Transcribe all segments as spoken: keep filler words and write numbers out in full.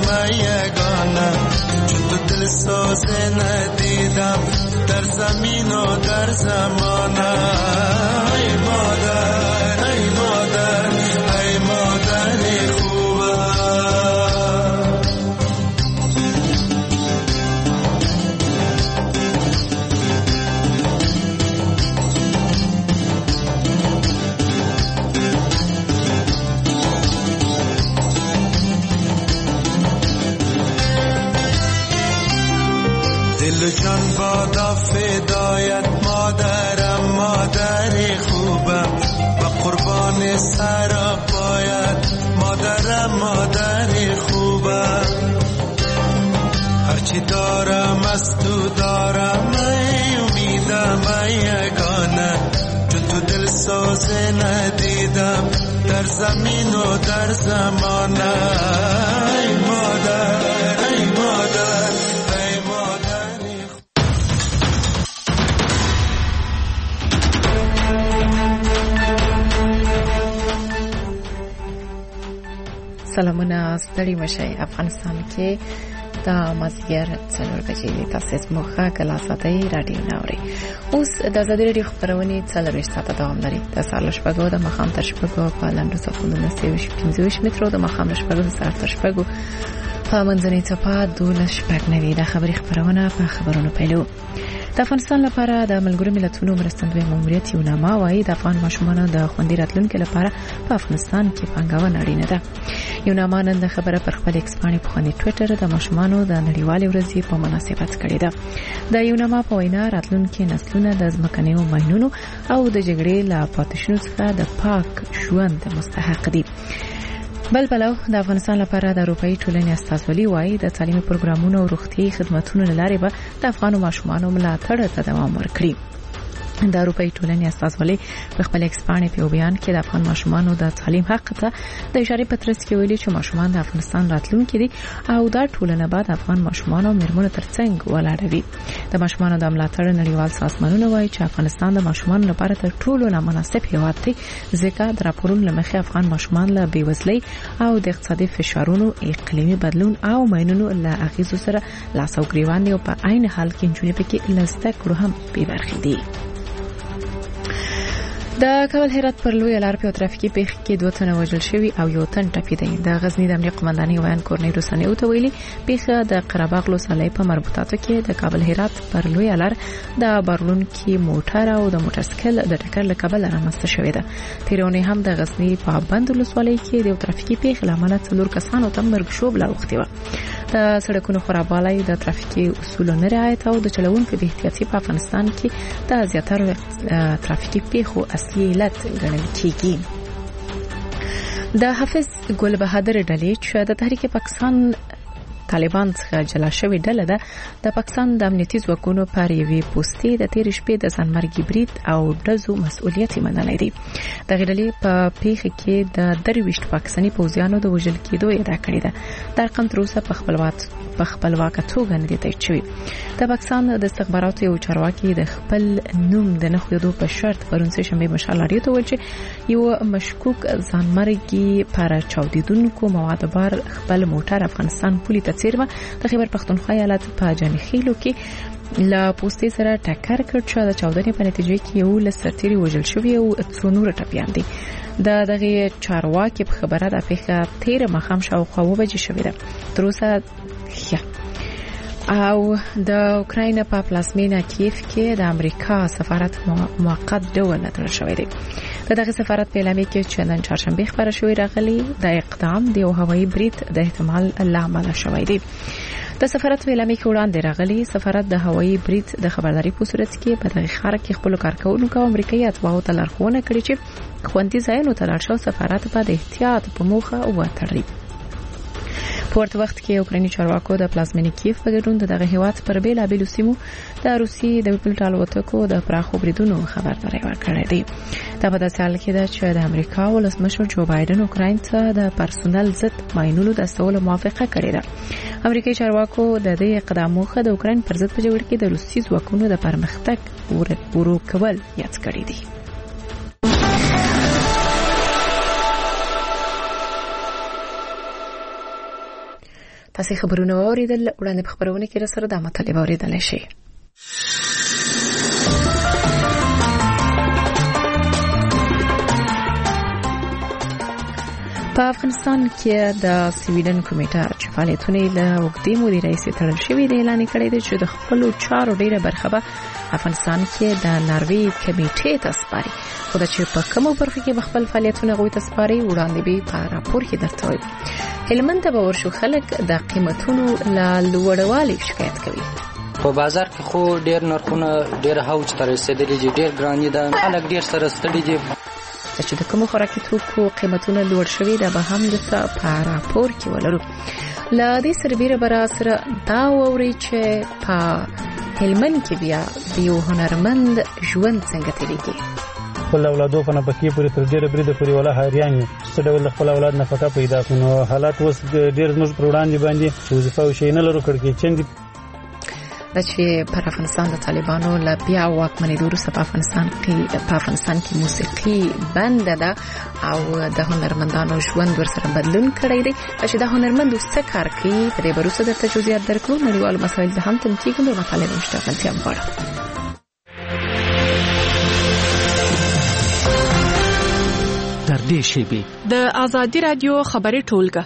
من یگانه، چون تو دل ساز ندیدم در زمین و در زمانه. ای مادر ای مادر ای مادر خوبه. دل جان بادا فدایت مادرم، مادر خوبم و قربان سر پایت مادرم، مادر خوبم. هرچی دارم از تو دارم، ای امیدم ای یگانه، چون تو دل ساز ندیدم در زمین و در زمانه. ای مادر ای مادر ای مادر. سلامونه، ستړي مشئ. افغانستان کې د مازدیګر څلور بجې تاسو زموږ غږ له ساتي رادیو ناوري. اوس د ازادي راډیو خبرونه څلوېښت ساعته دوام لري. د سهار له شپږو د ماښام تر شپږو په لنډو سفرونو سوي پنځه ویشت مترو، د ماښام له شپږو د سهار تر شپږو په منځنۍ څپه دولس شپږ نوي. د خبري خبرونه په خبرونو پیلو. د افغانستان لپاره د ملګرو ملتونو مرستندوی ماموریت یوناما وايي د افغان ماشومانو د خوندي راتلونکو لپاره په افغانستان کې پانګونه اړینه ده. یوناما نن د خبره پر خپل ایکس باندې په خپل ټوئیټر د ماشومانو د نړیوالې ورځې په مناسبت کړې ده. د یوناما په وینا راتلونکي نسلونه د ځمکنیو ماینونو او د جګړې له پاتې څخه د پاک ژوند مستحق دي. بل بلو د افغانستان لپاره د اروپאי ټولنې استازولي وايي د تعلیمي پروګرامونو او روغتي خدماتو لارې به د افغان ماشومانو ملاتړ ته دوام ورکړي. د اروپאי ټولنې استازولي په خپل ایکس باندې په بیان کې د افغان ماشومانو د تعلیم حق ته د اشاره پترس کې ویلي چې ماشومان د افغانستان راتلونکي دي او دا ټولنه بعد افغان ماشومانو مرمنو ترڅنګ ولاړوي. د ماشومانو د ملاتړ نړیوال سازمانونه وايي چې افغانستان د ماشومانو لپاره تر ټولو نامناسب هیواد دی، ځکه د راپورونو لمخې افغان ماشومان له بیوزلۍ او د اقتصادي فشارونو، اقلیمي بدلون او ماینونو له اغیزو سره لاس او ګریوان دي او په عین حال کې نجونې پکې لسته کړو هم بې برخې دي. د کابل هرات پر لوی لار په ترافیکي پیښه کې دوه تنه وژل شوي او یو تن ټپي دی. د غزنی د امنیت قومندانۍ ویان کورنۍ روسانه او ته ویلي پیښه د قرهباغ لوسالۍ په مربوطاتو کې د کابل هرات پر لوی لار د بارلون کې موټر او د موټرسایکل د ټکر له کبله رامنځته شوې ده. تیرونه هم د غزنی په بند لوسالۍ کې د ترافیکي پیښې لامل څلور کسانو ته مرګ شوب لا وختي و. د سړکونو خرابوالی، د ترافیکي اصولو نه رعایت او د چلوونکو بې احتیاطي په افغانستان کې د زیاتره ترافیکي پیښو اصلي علت ګڼل کیږي. د حافظ ګل بهادر ډلې چې د تحریک پاکستان طالبان څخه جلا شوې ډله ده، د پاکستان د امنیتي ځواکونو پر یوې پوسټې د تیر شپې د ځانمرګي برید او ډزو مسؤلیت منلای دی. د غړلې په پیښه کې د درويشت پاکستاني پوځیانو د وژل کېدو ادعا کړې ده. د رقم تر اوسه په خپلواک په خپلواک توګه نه دی تایید شوی. د پاکستان د استخباراتو یو چارواکي د خپل نوم د نه خویدو په شرط پرون سه شنبه مشال لري ته ویل چې یو مشکوک ځانمرګي پر چاودیدونکو مواد بار خپل موټر افغانستان پولی ته چیرمه د خیبر پختونخوا ایالت په جانخیلو کې لا پوسټي سره ټکر کړ چې د چاودنې په نتیجه کې یو لسرتيري وژل شوی او څو نور ټپيان دي. د دغه چارواکي په خبره د پیښه تیر مخام شاوخوا وبجې شوې ده. تر اوسه او د اوکراین په پلازمینه کیف کې د امریکا سفارت موقت ډول تړل شوی دی. د دغه سفارت په اعلامیه کې چې نن چهارشنبه خبره شوې راغلي د اقدام د یو هوایي برید د احتمال لامل شوی دی. د سفارت په اعلامیه کې وړاندې راغلي سفارت د هوایي برید د خبرداري په صورت کې په دغه ښار کې خپل کارکونکو امریکایي اتباعو ته لارښوونه کړې چې خوندي ځایونو ته لاړ شي. سفارت په احتیاط په موخه وتړي. په ورته وخت کې اوکرایني چارواکو د پلازمینې کیف په ګډون دغه هیواد پر بیلابیلو سیمو د روسي د پیلوټ الوتکو د پراخو بریدونو خبرداري ورکړې ده. دا په داسې حال کې ده چې د امریکا ولسمشر جو بایدن اوکراین ته د پرسونل ضد ماینونو د استولو موافقه کړې ده. امریکایي چارواکو د دې اقدام موخه د اوکراین پر ضد په جګړه کې د روسي ځواکونو د پرمختګ ورو کول یاد کړی دي. تاسو خبرونه واوریدل، وړاندې په خبرونه کې را سره د مطلب اوریدل شي. په افغانستان کې د سویډن کمیټه چې فعالیتونه له وګړي مدیر رئیس تړل شوی دی اعلان کړی دی چې د خپل چارو ډیره برخه به افغانستان کې د ناروی کمیټې ته سپاري. خو دا چې په کومو برخو کې خپل فعالیتونه غوي ته سپاري وړاندې به په راپور کې درته وایي. هلمند ته به ورشو خلک د قیمتونو له لوړوالي شکایت کوي. په بازار کې خو ډیر نرخونه ډیر هاوج تر رسیدلي دي، ډیر ګران دي، خلک ډیر سره ستړي دي. چې د کوم خوراکي توکو قیمتونه لوړ شوي دا به هم د په راپور کې ولرو. ل دې سربېره برا سره دا ووري چې په هلمند کې بیا د یو هنرمند ژوند څنګه تیریږي. خپل اولادو په نفقې پورې تر ډیره بریده پورې ولا حیران یو څه ډول خپل اولاد نفقه پیدا کړو. حالات اوس ډیر زموږ پر وړاندې باندې وظیفه او شي نه لرو کړکې چندې دا چې پر افغانستان د طالبانو له بیا واکمنۍ وروسته په افغانستان کې په افغانستان کې موسیقي بند ده او د هنرمندانو ژوند ورسره بدلون کړی دی. چې د هنرمندو څه کار کوي په دې وروسته د تجزیات درکړو. نړیوالو مسایل د هم تم کېږي د مطالعې مشتغلتیا غواړي. در دې شیبې د آزادي رادیو خبري ټولګه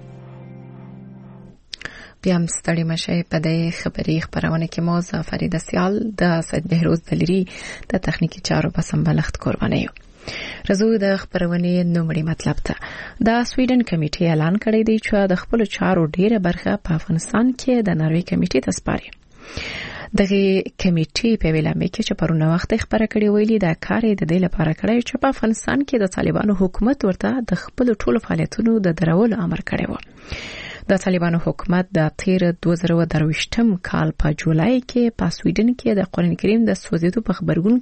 بیا هم ستړي مشي په دې خبري خبرونه کې مو زفرید سیال د سید بهروز دلیری د تخنیکی چارو په سمبلښت قرباني یو. رزو د خبرونه نومړي مطلب ته د سویډن کمیټې اعلان کړی دی چې د خپل چارو ډیره برخه په افغانستان کې د ناروی کمیټې ته سپاري. دغه کمیټې په ویلامه کې چې پرونه وخت خبره کړې ویلي دا کار د دې لپاره کړی چې په افغانستان کې د طالبانو حکومت ورته د خپل ټولو فعالیتونو د درولو امر کړی و. د طالبانو حکومت د تیر دوه زره درویشتم کال په جولای کې په سویډن کې د قرآن کریم د سوځیدو په خبرګون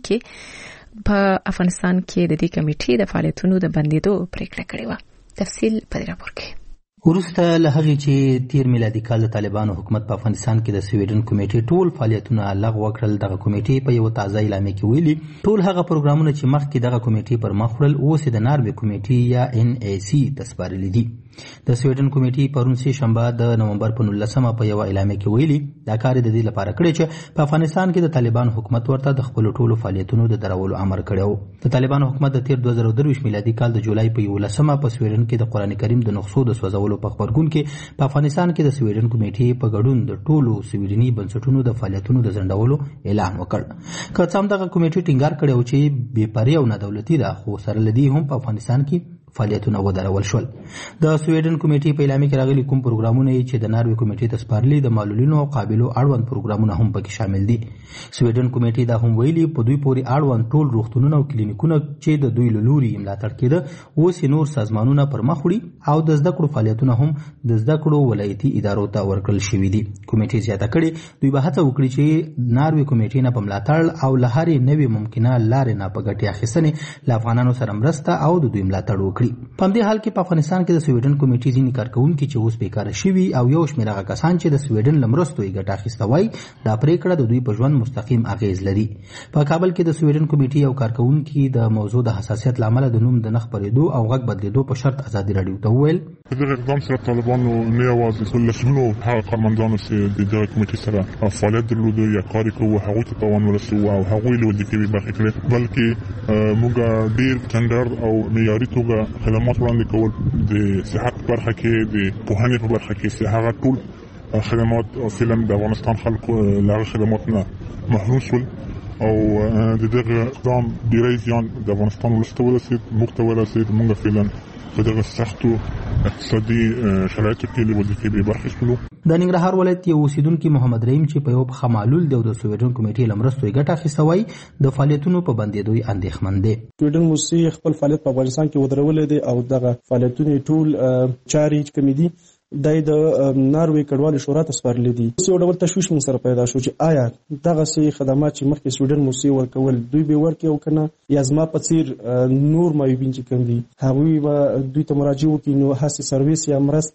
کې په افغانستان کې د دې کمیټې د فعالیتونو د بندیدو پریکړه کړې و. تفصیل په راپور کې. ورسته له هغې چې تیر میلادي کال د طالبانو حکومت په افغانستان کې د سویډن کمیټې ټول فعالیتونه لغوه کړل. دغه کمیټې په یو تازه اعلامیه کې ویلي ټول هغه پروګرامونه چې مخکې دغه کمیټې پر مخ وړل اوس د ناروی کمیټې یا ان ای سی ته سپارلي دي. د سویډن کمیټې پرون سه شنبه د نومبر په نولسمه په یو اعلامیه کې ویلي دا کار د دې لپاره کړی چې په افغانستان کې د طالبانو حکومت ورته د خپل ټولو فعالیتونو د درولو امر کړی و. د طالبانو حکومت د تیر دوه زره درویشت میلادي کال د جولای په یولسمه په سویډن کې د قرآن کریم د نسخو د سوځولو په خبرګون کې په افغانستان کې د سویډن کمیټې په ګډون د ټولو سویډني بنسټونو د فعالیتونو د ځنډولو اعلان وکړ. که څه هم دغه کمیټې ټینګار کړی و چې بې پرې او نادولتي ده، خو سره له دې هم په افغانستان کې فعالیتونه ودرول شول. د سویډن کمیټې په اعلامیه کې راغلي کوم پروګرامونه چې د ناروی کمیټې ته سپارلي د معلولینو او قابلو اړوند پروګرامونه هم پکې شامل دي. سویډن کمیټې دا هم ویلي په دوی پورې اړوند ټول روغتونونه او کلینیکونه چې د دوی له لوري ملاتړ کېده اوس نور سازمانونه پر مخ وړي او د زده کړو فعالیتونه هم د زده کړو ولایتي ادارو ته ورکړل شوي دي. کمیټې زیاته کړې دوی به هڅه وکړي چې ناروی کمیټې نه په ملاتړ او له هرې نوې ممکنه لارې نه په ګټې اخیستنې له افغانانو سره مرسته او د دوی ملاتړ وکړي. په همدې حال کې په افغانستان کې د سویډن کمیټې ځینې کارکوونکي چې اوس بیکاره شوي او یو شمېر هغه کسان چې د سویډن له مرستو یې ګټه اخیسته وای دا پریکړه د دوی په ژوند مستقیم اغیز لري. په کابل کې د سویډن کمیټې یو کارکوونکي د موضوع د حساسیت له امله د نوم د نه خپرېدو او غږ بدلېدو په شرط ازادي راډیو ته وویل په دغه اقدام سره طالبانو نه یوازې لسګونو هغه کارمندانو چې د دغه کمیټې سره فعالیت درلوده یا کار یې کوه هغوی ته تاوان ورسوه او هغوی له وظیفې برخې کړې، بلکې موږ ډېر سټنډرډ او معیاري توګه خدمات وړاندې کول د صحت برخه کې د پوهنې په برخه کې هغه ټول خدمات فعلا د افغانستان خلکو له هغه خدماتو نه محروم شول او د دغه اقدام ډېری زیان د افغانستان ولس ته ورسېد، موږ ته ورسېد. موږ فعلا په دغه سختو اقتصادي شرایطو کې له وظیفې بې برخې شولو. د ننګرهار ولایت یو اوسیدونکي محمد رحیم چې په یو پښه معلول دی او د سویډن کمیټې له مرستو یې ګټه اخیسته وایي د فعالیتونو په بندېدو یې اندېښمن دی. سویډن موسسې خپل فعالیت په افغانستان کې ودرولی دی او دغه فعالیتونه ټول چارې چې کومې دي دا د ناروی کډوالو شورا ته سپارلي دي. یو ډول تشویش موږ سره پیدا شو چې آیا دغسې خدمات چې مخکې سویډن موسسې ورکول دوی به ورکړي او که نه، یا زما په څېر نور معیوبین چې کوم دي هغوی به دوی ته مراجعه وکړي نو هسې سرویس یا مرسته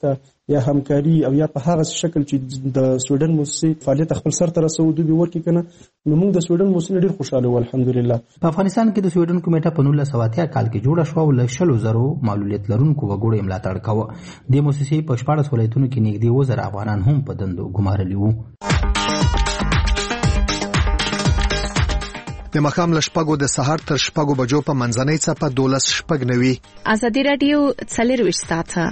یا همکاري او یا په هغه شکل چې د سویډن موسسې فعالیت خپل سر ته رسو دوی ورکړي کنه نو موږ د سویډن موسسې ډیر خوشاله و الحمدلله. په افغانستان کې د سویډن کمیټه په نولس سوه اتیا کال کې جوړه شوه او له شلو زرو معلولیت لرونکو وګړو ملاتړ کاوه. د موسسې په شپاړس ولایتونو کې نږدې اووه زره افغانان هم په دندو ګمارلي وو. د ماښام له شپږو د سهار تر شپږو بجو په منځنۍ څپه دولس شپږ نوي. ازادي راډیو څلرویشت ساعته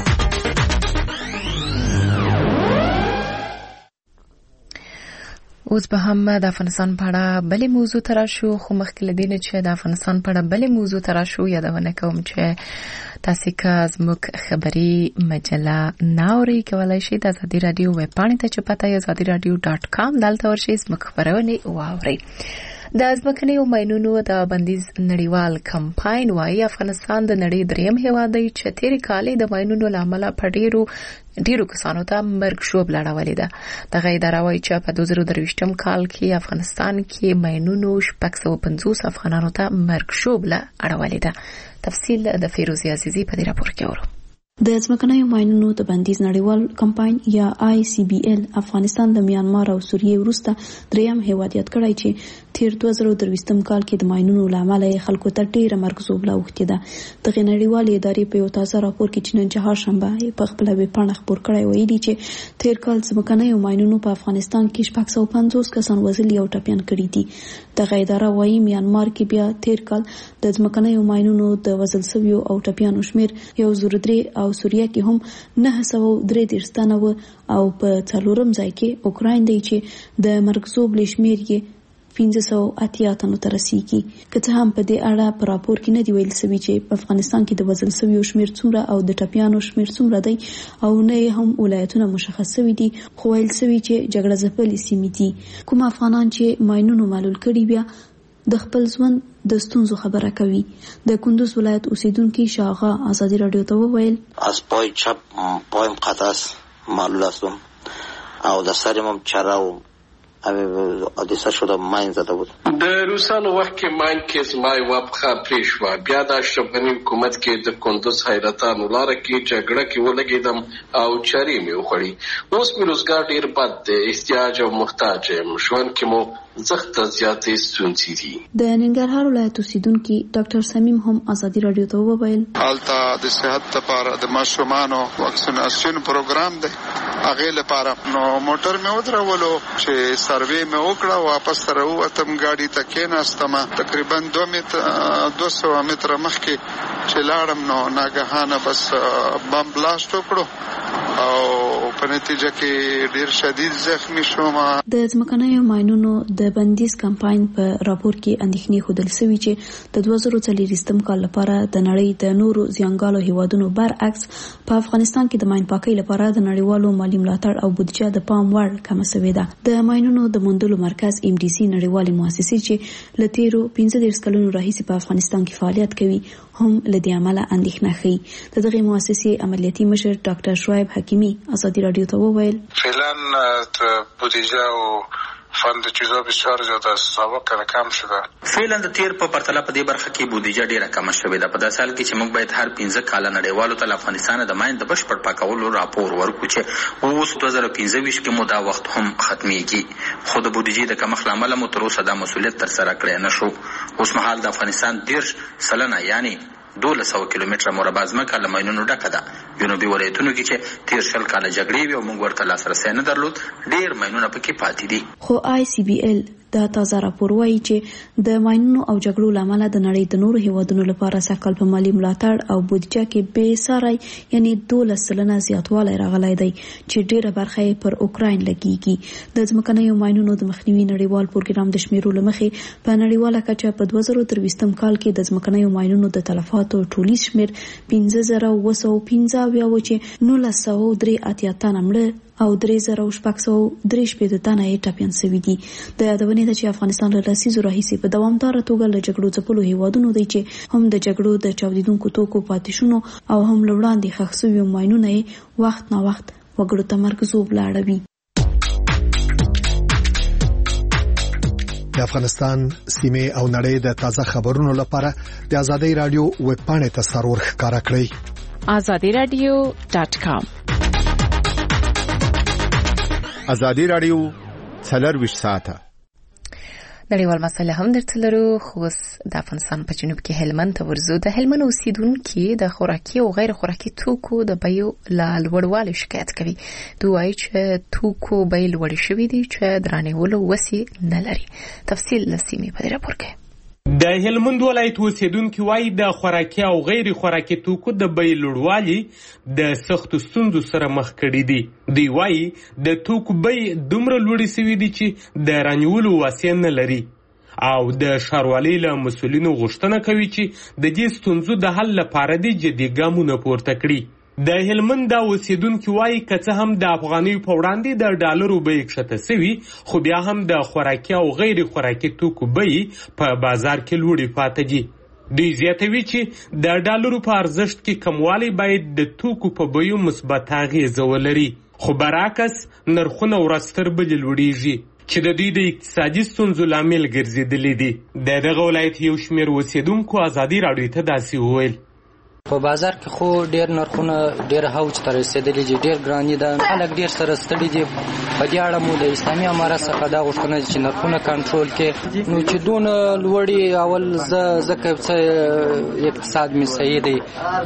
اوس به هم د افغانستان په اړه بلې موضوع ته راشو، خو مخکې له دې نه چې د افغانستان په اړه بلې موضوع ته راشو یادونه کوم چې تاسو که زموږ خبري مجله ناوري کولای شئ د ازادي راډیو ویب پاڼې ته چې پته یې ازادي راډیو ډاټ کام دلته ورشئ زموږ خبرونه واورئ. د ځمکنیو ماینونو د بندیز نړیوال کمپاین وايي افغانستان د نړۍ دریم هیواد دی چې تیرې کالې د ماینونو له امله په ډیرو ډیرو کسانو ته مرګ ژوبله اړولې ده. دغه اداره وايي چې په دوه زره درویشتم کال کې افغانستان کې ماینونو شپږ سوه پنځوس افغانانو ته مرګ ژوبله اړولې ده. تفصیل د فیروزي عزیزي په دې راپور کې اورو. د ځمکنیو ماینونو د بندیز نړیوال کمپاین یا آی سی بی ال افغانستان د میانمار او سوریې وروسته دریم هیواد یاد کړی چې تیر دوه زره درویشتم کال کې د ماینونو له امله خلکو ته ډیره مرګ ژوبله اوښتې ده. دغه نړیوالې ادارې په یو تازه راپور کې چې نن چهارشنبه په خپله ویبپاڼه خپور کړی ویلي چې تیر کال ځمکنیو ماینونو په افغانستان کې شپږ سوه پنځوس کسان وژلي او ټپیان کړي دي. دغه اداره وايي میانمار کې بیا تیر کال د ځمکنیو ماینونو د وژل شویو او ټپیانو شمیر یو زر درې او سوریه کې هم نه سوه درې دېرش تنه و او په څلورم ځای کې اوکراین دی چې د مرګ ژوبلې شمیر یې پنځه سوه اتیا تنو ته رسیږي. که څه هم په دې اړه په راپور کې نه دی ویل شوي چې په افغانستان کې د وژل شویو شمیر څومره او د ټپیانو شمیر څومره دی او نه هم ولایتونه مشخص شوي دي، خو ویل شوي چې جګړه ځپلې سیمې دي. کوم افغانان چې ماینونو معلول کړي بیا د خپل ژوند د ستونزو خبره کوي. د کندوز ولایت اوسیدونکي شاغا ازادي راډیو ته وویل از پای چپ پایم قطع است، معلول هستم او د سرم چراو حادثه شده ماین زده بود. د روسانو وخت کې ماین کې زمای وبخه پرې شوه. بیا د اشرف غني حکومت کې د کندوز حیرتانو لاره کې جګړه کې ولګېدم او چارې مې وخوړې. اوس مې روزګار ډېر بد دی، احتیاج او محتاج یم. ژوند کې مو زخته زیاتې ستونزې دي. د ننګرهار ولایت اوسیدونکي ډاکټر صمیم هم ازادي راډیو ته وویل هلته د صحت لپاره د ماشومانو واکسیناسیون پروګرام دی، هغې لپاره نو موټر مې ودرولو چې سروې مې وکړه، واپس سره ووتم، ګاډي ته کېناستم. تقریبا دوه متره دوه سوه متره مخکې چې لاړم نو ناګهانه بس بم بلاست وکړو او په نتیجه کې ډیر شدید زخمی شوم. د ځمکنیو ماینونو د بندیز کمپاین په راپور کې اندېښنې ښودل شوي چې د دوه زره څلوېښتم کال لپاره د نړۍ د نورو زیانګالو هیوادونو برعکس په افغانستان کې د ماین پاکۍ لپاره د نړیوالو مالي ملاتړ او بودیجه د پام وړ کمه شوې ده. د ماینونو د موندلو مرکز ایم ډي سي نړیوالې مؤسسې چې له تیرو پنځه دېرش کلونو راهیسې په افغانستان کې فعالیت کوي هم له دې امله اندېښنه ښیي. د دغې مؤسسې عملیاتي مشر ډاکټر شعیب حکیمي ازادي راډیو ته وویل فعلا بودیجه او فند چیزا بسیار زیاده است، سابقه کم شده. فعلا د تیر په پرتله په دې برخه کې بودیجه ډیره کم شوې ده. په داسې حال کې چې موږ باید هر پنځه کاله نړیوالو ته افغانستان د ماین د بشپړ پاکولو راپور ورکړو چې اوس دوه زره پنځه ویشت کې مو دا وخت هم ختمیږي، خو د بودیجې د کمښت له امله مو تر اوسه دا مسؤلیت ترسره کړی نه شو. اوس مهال د افغانستان دېرش سلنه یعنی دولس سوه کیلومتره مربع ځمکه له ماینونو ډکه ده. جنوبي ولایتونو کې چې تیر شل کاله جګړې وې او موږ ورته لاسرسی نه درلود، ډېر ماینونه پکې پاتې دي. خو آی سی بی ال دا تازه راپور وایي چې د ماینونو او جګړو له امله د نړۍ د نورو هیوادونو لپاره سږ کال په مالي ملاتړ او بودیجه کې بې ساری یعنی دولس سلنه زیاتوالی راغلی دی چې ډېره برخه یې پر اوکراین لګیږي. د ځمکنیو ماینونو د مخنیوي نړیوال پروګرام د شمیرو له مخې په نړیواله کچه په دوه زره درویشتم کال کې د ځمکنیو ماینونو د تلفاتو ټولیز شمیر پنځه زره اووه سوه پنځه اویا و چې نولس سوه درې اتیا تنه مړه او درې زره شپږ سوه درې شپېته تنه یې ټپیان شوي دي. د یادونې ده چې افغانستان له لسیزو راهیسې په دوامداره توګه له جګړو ځپلو هیوادونو دی چې هم د جګړو د چاودېدونکو توکو پاتې شونو او هم له وړاندې ښخ شویو ماینونه یې وخت نا وخت وګړو ته مرګ ژوبله اړوي. د افغانستان سیمې او نړۍ د تازه خبرونو لپاره د ازادي رادیو ویب پاڼې ته سرور ښکارا کړئ. azadi radio dot com ازادي رادیو څلرویشت ساعته نړیوال مسله هم درته لرو. خو د افغانستان په جنوب کې هلمند ته ورزو. د هلمند اوسیدونکو د خوراکي او غیر خوراکي توکو د بیو له لوړوالي شکایت کوي. دوی وايي چې توکو بیې لوړې شوې دي چې درانیولو وسې نه لري. تفصیل لسیمې په دې راپور کې. د هلمند ولایت اوسیدونکو وايي د خوراکي او غیر خوراکي توکو د بیې لوړوالي د سختو ستونزو سره مخ کړي دي. دوی وايي د توکو بیې دومره لوړې شوې دي چې د رانیولو وسې نه لري او د ښاروالۍ له مسؤلینو غوښتنه کوي چې د دې ستونزو د حل لپاره دې جدي ګامونه پورته کړي. د هلمند د اوسیدونکو وايي که څه هم د افغانیو په وړاندې د ډالرو بیې کښته سوي، خو بیا هم د خوراکي او غیر خوراکي توکو بیې په بازار کې لوړې پاتې دي. دوی زیاتوي چې د ډالرو په ارزښت کې کموالی باید د توکو په بیو مثبت اغیزه ولري، خو برعکس نرخونه ورځ تر بلې لوړیږي چې د دوی د اقتصادي ستونزو لامل ګرځېدلي دي. د دغه ولایت یو شمېر اوسیدونکو ازادي راډیو ته داسې وویل: په بازار کې خو ډیر نرخونه ډیر هوج ته رسیدلي دي، ډیر ګراني ده، خلک ډیر سره ستړي دي. په دې اړه مو د اسلامي امارت څخه دا غوښتنه چې نرخونه کنټرول کړي. نو چې دونه لوړي اول زه ځکه چې اقتصاد مې صحیح دی،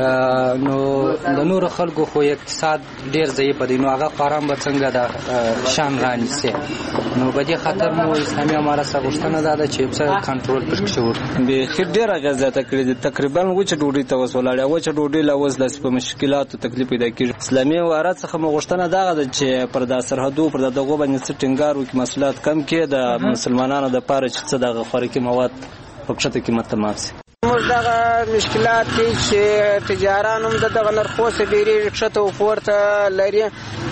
نو د نور خلکو خو اقتصاد ډیر ضعیف دی، نو هغه قارام به څنګه د شان رانیسي. نو په دې خاطر مو اسلامي امارت څخه غوښتنه ده چې څه کنټرول پکې شي. به خیر ډیر اغیزه کړې دي، تقریبا وچ ډوډۍ ته وسولاړه وچ ډوډۍ لا وز لس په مشکلاتو تکلیف پیدا کیږي. اسلامي امارت څخه مغوښتنه دا ده چې پر د سرحدو پر دغه باندې څه ټینګار وکړي، مسئولیت کم کړي د مسلمانانو د پاره چې څه دغه خوراکي مواد په کښته قیمت ته مات شي. موږ دغه مشکلات کې چې تجاران هم دغه نرخو څخه ډېری کښته او پورته لري.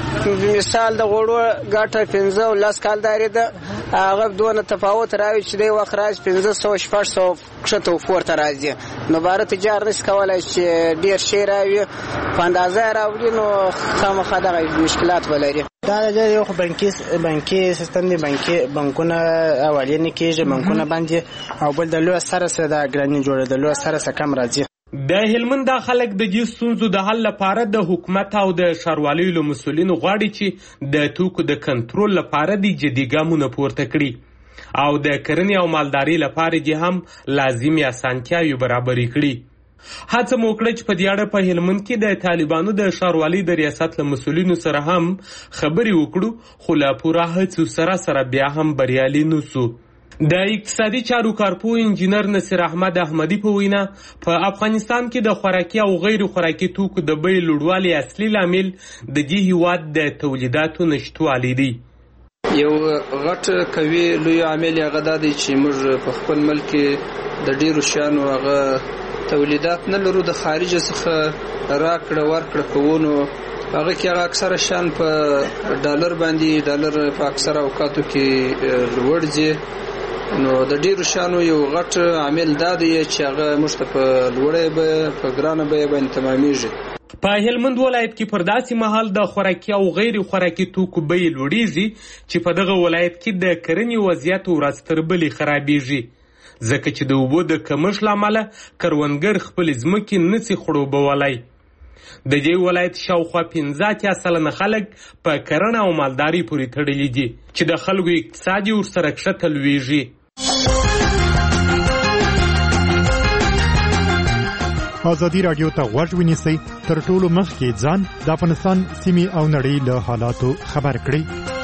مثال د غوړو ګټه پنځه او لس کالداري ده، هغه دونه تفاوت راوي چې د وخت راځي پنځه سوه شپږ سوه کښته او پورته راځي. نو باره تجار نشي کولی چې ډېر شی راوي په اندازه راوړي، نو خامخا دغه مشکلات ولري. دا د یو بانکي بانکي سیستم دی، بانکي بانکونه حواله نه کېږي، بانکونه باندې او بل د لوی سره سره د ګراني جوړېدلو سره سره کم راځي. د هلمند د خلک د دې ستونزو د حل لپاره د حکومت او د ښاروالۍ له مسؤلینو غواړي چې د توکو د کنټرول لپاره د جدي ګامونه پورته کړي او د کرنې او مالدارۍ لپاره دې هم لازمي اسانتیاوې برابرې کړي. هڅه مو وکړه چې په دې اړه په هلمند کې د طالبانو د ښاروالۍ د ریاست له مسؤلینو سره هم خبرې وکړو، خو له پوره هڅو سره سره بیا هم بریالي نه سو. د اقتصادي چارو کارپوه انجینر نصیر احمد احمدی په وینا په افغانستان کې د خوراکي او غیر خوراکي توکو د بیې لوړوالي اصلي لامل د دې هیواد د تولیداتو نشتوالی دی. یو غټ کوي لوی عامل هغه دا دی چې موږ په خپل ملک د ډیرو شیانو هغه تولیدات نه لرو، د خارج څخه راکړه ورکړه کوو. نو هغه کې هغه اکثره شیان په ډالر باندې، ډالر په اکثره اوقاتو کې لوړ ځي. نو د ډیرو شیانو یو غټ عامل دا دی چې هغه موږ ته په لوړه بیه په ګرانه بیه باندې تمامیږي. په هلمند ولایت کې پر داسې مهال د خوراکي او غیر خوراکي توکو بیې لوړیږي چې په دغه ولایت کې د کرنې وضعیت ورځ تر بلې خرابیږي، ځکه چې د اوبو د کمښت له امله کروندګر خپلې ځمکې نشي خړوبولی. د دې ولایت شاوخوا پنځه اتیا سلنه خلک په کرنه او مالدارۍ پورې تړلي دي چې د خلکو اقتصاد یې ورسره کښته لویږي. ازادي راډیو ته غوږ ونیسئ، تر ټولو مخکې ځان د افغانستان سیمې او نړۍ له حالاتو خبر کړئ.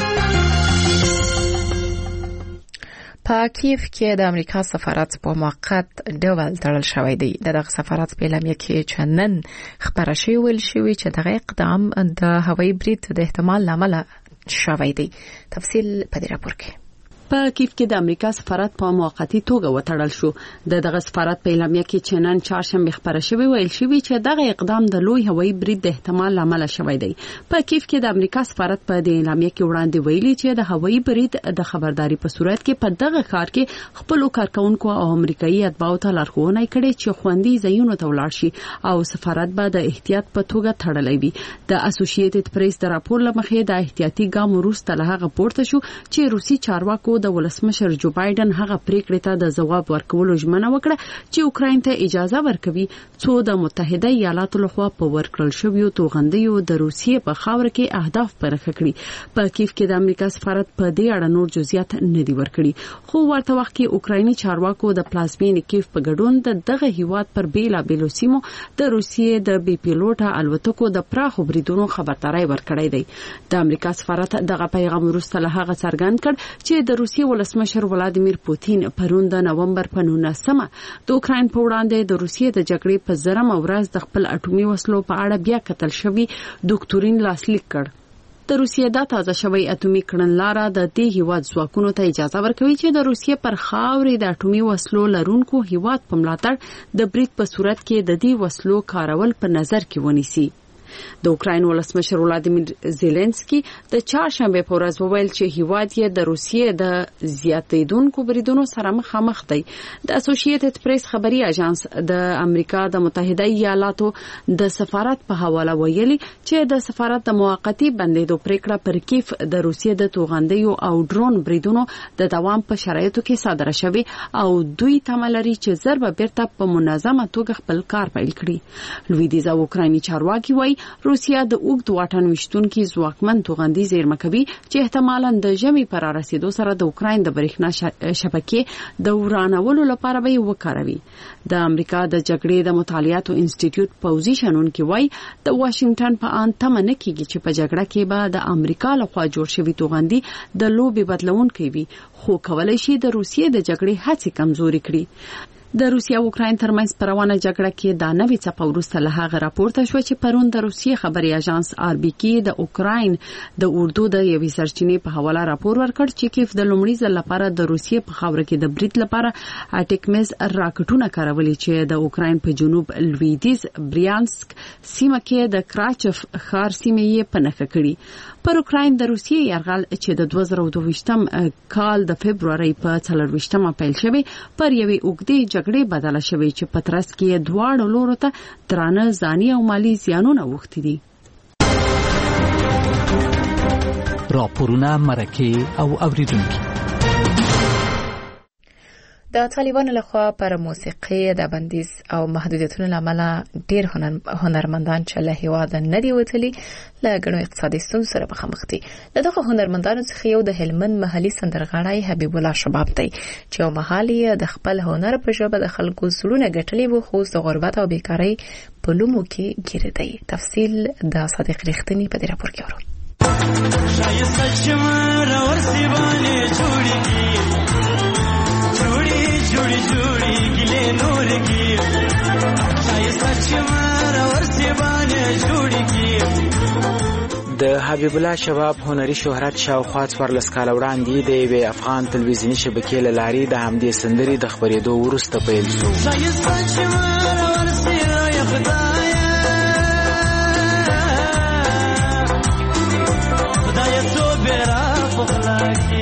په کیف کې د امریکا سفارت په موقت ډول تړل شوی دی. دغه سفارت په اعلامیه کې چې نن خبره شوې ویل شوې چې دغه اقدام د هوایي برید د احتمال لامل شوی دی. تفصیل په دې راپور کې. په کیف کې د امریکا سفارت په موقتی توګه وتړل شو. د دغه سفارت په اعلامیه کې چې نن چهارشنبه خبره شوې ویل شوې چې دغه اقدام د لوی هوایي برید د احتمال لامل شوی دی. په کیف کې د امریکا سفارت په دې اعلامیه کې وړاندې ویلي چې د هوایي برید د خبرداري په صورت کې په دغه ښار کې خپل کارکونکو او امریکایي اتباعو ته لارښوونه کړې چې خوندي ځایونو ته ولاړ شي او سفارت به د احتیاط په توګه تړلی وي. د اسوسییټډ پریس د راپور لمخې د احتیاطي ګام وروسته له هغه پورته شو چې روسي چارواکو د ولسمشر جو بایدن هغه پریکړې ته د ځواب ورکولو ژمنه وکړه چې اوکراین ته اجازه ورکوي څو د متحده ایالاتو لخوا په ورکړل شویو توغندیو د روسیې په خاور کې اهداف پرخه کړي. په کیف کې د امریکا سفارت په دې اړه نور جزئیات نه دي ورکړي، خو ورته وخت کې اوکرایني چارواکو د پلازمین کیف په ګډون د دغه هیواد پر بیلا بیلو سیمو د روسیې د بي پیلوټه الوتکو د پراخو بریدونو خبرداري ورکړې ده. د امریکا سفارت دغه پیغام وروسته له هغه څرګند کړ چې د روسیې ولسمشر ولادیمیر پوتین پرون د نومبر په نولسمه د اوکراین په وړاندې د روسیې د جګړې په زرم ورځ د خپل اټومي وسلو په اړه بیا کتل شوی ډاکټورین لاسلیک کړ. د روسیې د تازه شوی اټومي کړنلاره د دې هیواد ځواکونو ته اجازه ورکوي چې د روسیې پر خاورې د اټومي وسلو لرونکو هیواد په ملاتړ د برید په صورت کې د دې وسلو کارول په نظر کې ونیسي. د اوکراین ولسمشر ولادیمیر زيلنسکي د چهارشنبه په ورځ وویل چې هیواد یې د روسیې د زیاتېدونکو بریدونو سره مخامخ دی. د اسوسییټډ پریس خبري اژانس د امریکا د متحده ایالاتو د سفارت په حواله ویلي چې د سفارت د موقتی بندیدو پریکړه پر کیف د روسیې د توغندیو او ډرون بریدونو د دوام په شرایطو کې صادره شوی او دوی تمه لري چې ضرب بیرته په منظمه توګه خپل کار پیل کړي. لویدیځ اوکرایني چارواکي وایي روسیا د اوږد واټن وشتونکو ځواکمن توغندي زیرمه کوي چې احتمالاً د ژمي پر رسیدو سره د اوکراین د برېښنا شبکې د ورانولو لپاره به وکاروي. د امریکا د جګړې د مطالعاتو انسټیټیوټ پوزي شنونکي وایي د واشنگټن په ان تمه نه کیږي چې په جګړه کې به د امریکا لخوا جوړ شوی توغندي د لوبي بدلونکي وي، خو کولای شي د روسیې د جګړې هڅې کمزوري کړي. د روسیا او اوکراین ترمنځ پروانه جګړه کې دا نوې څپه وروسته له هغه راپورته شو چې پرون د روسیې خبري اژانس آر بي کې د اوکراین د اردو د یوې سرچینې په حواله راپور ورکړ چې کیف د لومړي ځل لپاره د روسیې په خاور کې د برید لپاره اټیکمز راکټونه کارولي چې د اوکراین په جنوب لویدیز بریانسک سیمه کې د کراچف ښار سیمه یې په نښه کړي. پر اوکراین د روسیې یرغل چې د دوه زره دوه کال د فبرवरी په څلرويشتمه پیل شوی پر یوې اوږدې جګړې بدله شوی چې په ترڅ کې دواړو لورو ته درانه ځاني او مالی زیانونه وښتي دي. راپورونه مرکه او اوریدونکو د طالبانو لخوا پر موسیقي د بندیز او محدودیتونو لامل ډیر هنرمندان چې له هیواد نه دی وتلي له غنو اقتصادي ستونزو سره مخامخ دي. دغه هنرمندانو څخه یو د هلمند محلي سندرغاړی حبیب الله شباب دی چې یو محلي د خپل هنر په ژبه د خلکو زړونه ګټلي وو، خو د غربت او بیکارۍ په لومو کې ګیر دی. تفصیل د صادق رښتینی په دې راپور کې ورو. شایسته شمر ورسي باندې جوړیږي جوړی جوړی جوړی ګلې نور کی شایسته شمر ورسي باندې جوړیږي. د حبیب الله شباب هنري شهرت شاوخوا څوارلس کاله وړاندې د یوې افغان تلویزیوني شبکې له لارې د همدې سندرې د خپرېدو وروسته پیل شو. شایسته شمر ورسي یا خدای خدای څو بیره پخلاکي.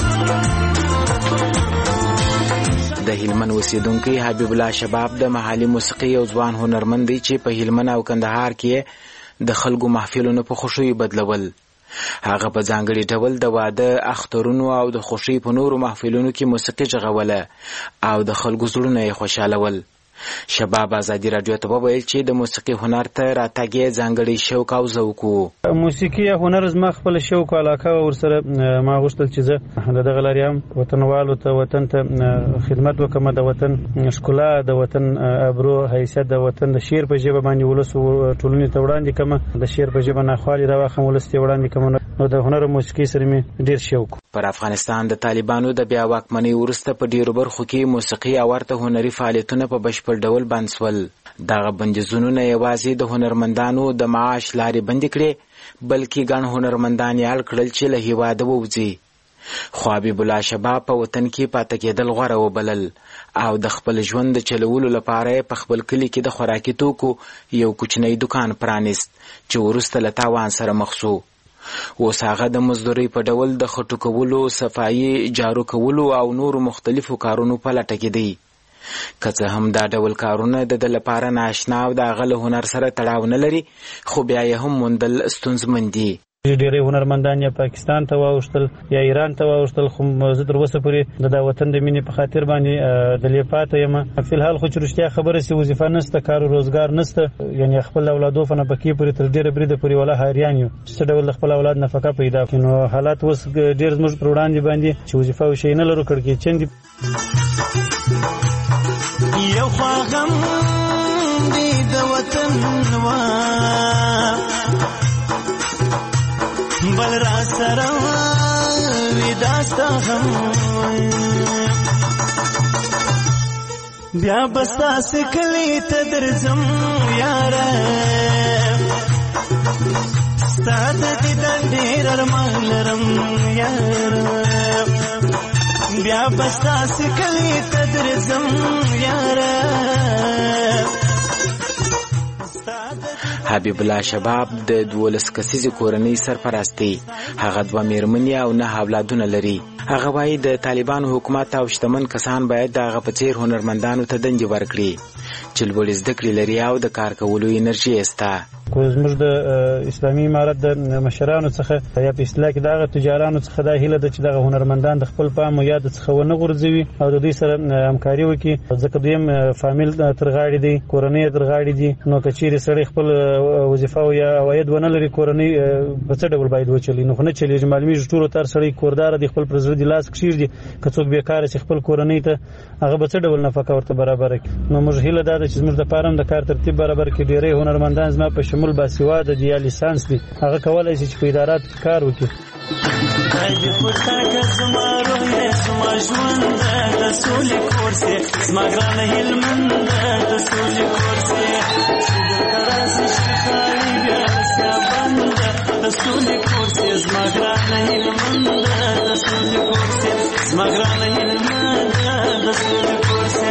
د هلمند اوسیدونکي حبیب الله شباب د محلي موسیقي یو ځوان هنرمند دی چې په هلمند او کندهار کې د خلکو محفلونو په خوشیو بدلول. هغه په ځانګړي ډول د واده، اخترونو او د خوشي په نورو محفلونو کې موسیقي جغوله او د خلکو زړونه یې خوشالول. شباب ازادي رادیو ته وویل چې د موسیقي هنر ته راتګ یې ځانګړی شوق او ذوق و. موسیقي هنر زما خپل شوق او علاقه ورسره ما غوښتل چې زه د دغه لارې هم وطنوالو ته وطن ته خدمت وکړم، د وطن ښکلا، د وطن ابرو، حیثیت، د وطن د شعر په ژبه باندې ولس ټولنې ته وړاندې کړم، د شعر په ژبه ناخوالې راواخلم ولس ته وړاندې کړم. نو د هنر او موسیقي سره مې ډېر شوق. پر افغانستان د طالبانو د بیا واکمنۍ وروسته په ډیرو برخو کې موسیقي او ورته هنري فعالیتونه په بشپړ ډول بند شول. دغه بندیزونه نه یوازې د هنرمندانو د معاش لارې بندې کړې، بلکې ګڼ هنرمندان یې اړ کړل چې له هیواده ووځي. خو حبیب الله شباب په وطن کې پاتې کېدل غوره وبلل او د خپل ژوند د چلولو لپاره په خپل کلي کې د خوراکي توکو یو کوچنی دکان پرانیست چې وروسته له تاوان سره مخ شو. اوس هغه د مزدورۍ په ډول د خټو کولو، صفایي، جارو کولو او نورو مختلفو کارونو په لټه کې دی. که څه هم دا ډول کارونه د ده لپاره ناشنا او د هغه له هنر سره تړاو نه لري، خو بیا یې هم موندل ستونزمن دي. ډېری هنرمندان یا پاکستان ته واوښتل یا ایران ته واوښتل، خو زه تر اوسه پورې د دا وطن د مینې په خاطر باندې د لیپاته یم. فلحال خو چې رښتیا خبره سي وظیفه نشته، کار و روزګار نشته، یعنی خپل اولادو په نفقې پورې تر ډېره بریده پورې ولا حیران یو چې څه ډول د خپل اولاد نفقه پیدا کړي. نو حالات اوس ډېر زموږ پر وړاندې باندې چې وظیفه او شی نه لرو، کړکېچن دي. یو خواغم دی د وطن وا بل را سره وی داستا هم بیا بستا سکلی ته درځم یاره ستا د دیدن ډېر ارمان لرم یاره بیا بستا سکلی ته درځم یاره. حبیب الله شباب د دولس کسیزې کورنۍ سرپرستی، هغه دوه میرمنې او نه اولادونه لري. هغه وایي د طالبانو حکومت او شتمن کسان باید د هغه په څیر هنرمندانو ته دندې ورکړي چې لوړې زده کړې لري او د کار کولو انرژي شته. خو زموږ د اسلامي امارت د مشرانو څخه یا په اصطلاح کې دغه تجارانو څخه دا هیله ده چې دغه هنرمندان د خپل پام او یاد څخه ونه غورځوي او د دوی سره همکاري وکړي، ځکه دویم فامیل تر غاړې دی، کورنۍ تر غاړې دي. نو که چیرې سړی خپل وظیفه او یا عواید ونه لري، کورنۍ په څه ډول باید وچلي؟ نو خو نه چلېږي. معلومیږي ټولو تر سړی کورداره دی، خپل پر زړه دي لاس کښېږدي. که څوک بېکاره شي خپل کورنۍ ته، هغه به څه ډول نفقه ورته برابره کړي؟ نو موږ هیله دا ده چې زموږ دپاره هم د کار ترتیب برابر کړي. ډېری هنرمندان زما په شمول باسواده دي یا لیسانس دي، هغه کولی شي چې په اداراتو کې کار وکړي. قلبي خوښه که زما روح یې زما ژوند د سولې کور سي، زما ګرانه هلمند د سولې کور سي، چې دلته راسي شي خالي بیا رسیا بند د سولې کور سي، زما ګرانه هلمند د سولې کور سي، زما ګرانه هلمند د سولې کور سي.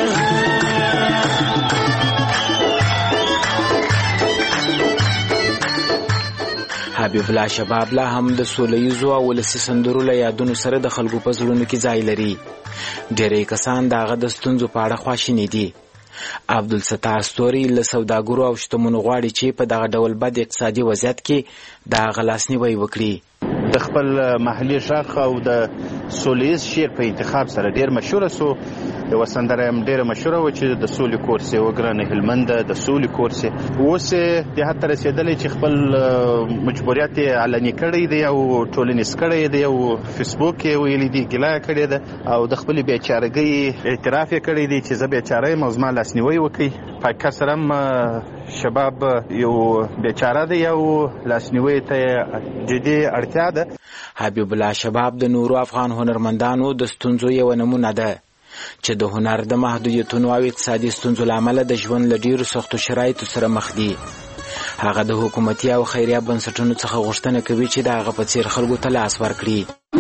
حبیب الله شباب لا هم د سولهییزو او ولسي سندرو له یادونو سره د خلکو په زړونو کې ځای لري. ډېری کسان د هغه د ستونزو په اړه خواشیني دي. عبدالستار ستوري له سوداګرو او شتمنو غواړي چې په دغه ډول بد اقتصادي وضعیت کې د هغه لاسنیوی وکړي. د خپل محلي غږ او د سولهییز شعر په انتخاب سره ډېر مشهوره سو. یوه سندره هم ډېره مشهوره وه چې د سولې کور سي، وګرانه هلمند د سولې کور سي. اوس یې دې حد ته رسېدلی چې خپل مجبوریت یې علني کړی دی او ټولنیز کړی دی او فیسبوک یې ویلي دي، ګیله یې کړې ده او د خپلې بېچارګۍ اعتراف یې کړی دی چې زه بېچاره یم او زما لاسنیوی وکړئ. په کسر هم شباب یو بېچاره دی او لاسنیوی ته جدي اړتیا ده. حبیب الله شباب د نورو افغان هنرمندانو د ستونزو یوه نمونه ده چې د هنر د محدودیتونو او اقتصادي ستونزو له امله د ژوند له ډېرو سختو شرایطو سره مخ دي. هغه د حکومتي او خیریه بنسټونو څخه غوښتنه کوي چې د هغه په څیر خلکو ته لاس ورکړي.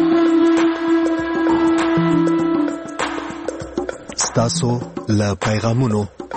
ستاسو له پیغامونو.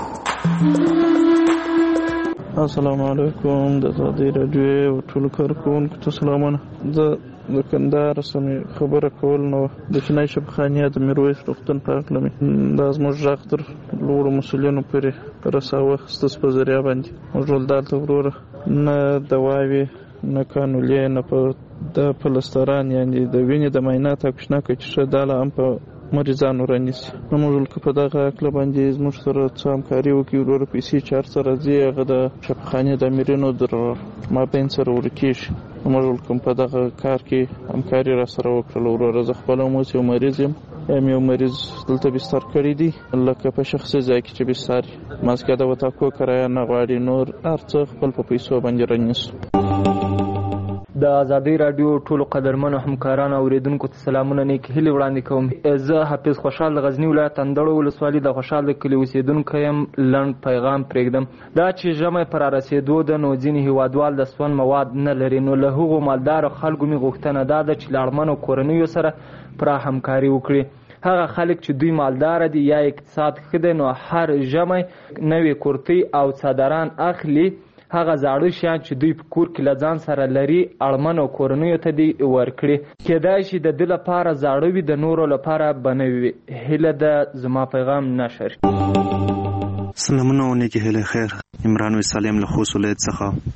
السلام علیکم. د ازادي راډیو او ټولو کارکوونکو ته سلامونه. زه د کندهار سمې خبره کول نو د چینای شبخانیه د میرویس روغتون په هکله مې دا زموږ غږ تر لوړو مسؤلینو پورې رساوه ستاسو په ذریعه باندې. موږ ټول دلته وروره نه دواوې نه کانولې نه په د پلستران یعنې د وینې د معاینات او کشنا کوي چې ښه دا له هم په مریضانو رانیسي. نو موږ که په دغه هکله باندې زموږ سره څه همکاري وکړي، وروره پیسې چې هر څه راځي هغه د شفاخانې د امیرینو در مابین سره ورکېږي. موږ کوم په دغه کار کې همکاري را سره وکړله. وروره زه خپله هم اوس یو مریض یم، یم یو مریض دلته بستر کړی دی، لکه په شخصي ځای کې چې بستر ماسکه د وتاکو کرایه نه غواړي، نور هر څه خپل په پیسو باندې رانیسو. د ازادي راډیو ټولو قدرمنو همکارانو او اوریدونکو ته سلامونه نیک هیلې وړاندې کوم. زه حافظ خوشحال د غزني ولایت اندړو ولسوالۍ د خوشحال د کلي اوسېدونکی یم. لنډ پیغام پرېږدم. دا چې ژمی پر رارسېدو ده نو ځینې هیوادوال د سون مواد نه لري، نو له هغو مالدارو خلکو مې غوښتنه دا ده چې له اړمنو کورنیو سره پوره همکاري وکړي. هغه خلک چې دوی مالدار دي یا اقتصاد ښه دی نو هر ژمی نوې کورتۍ او څادران اخلي. هغه زاړه شیان چې دوی په کور کې له ځان سره لري اړمنو کورنیو ته دې ورکړي. کېدای شي د ده لپاره زاړه وي، د نورو لپاره به نوي وي. هیله ده زما پیغام نشر. سلامونه او نیکې هیلې خیر. عمران وی سالم له خوست ولایت څخه.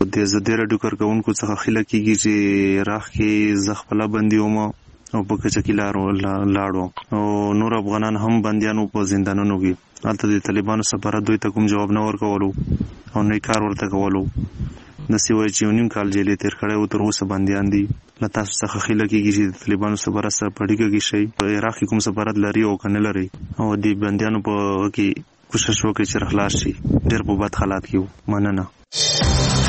د زده رادیو کارکونکو څخه خله کیږي چې راخ کې زغفلا بندي ومه او په کچکی لارو لاړو او نور افغانان هم بنديانو په زندانونو کې البته د طالبانو سفارت دوی ته کوم جواب نه ورکولو او نه کار ورته کولو نسی وای چې نیم کال جیلې تیر کړی او تر اوسه بنديان دي له تاسو څخه خله کیږي چې طالبانو سفارت سره پړیږي کې شي په عراق کې کوم سفارت لري او کنه لري او د بنديانو په کې کوشش وکړي چې خلاص شي ډېر په بد حالات کې مننه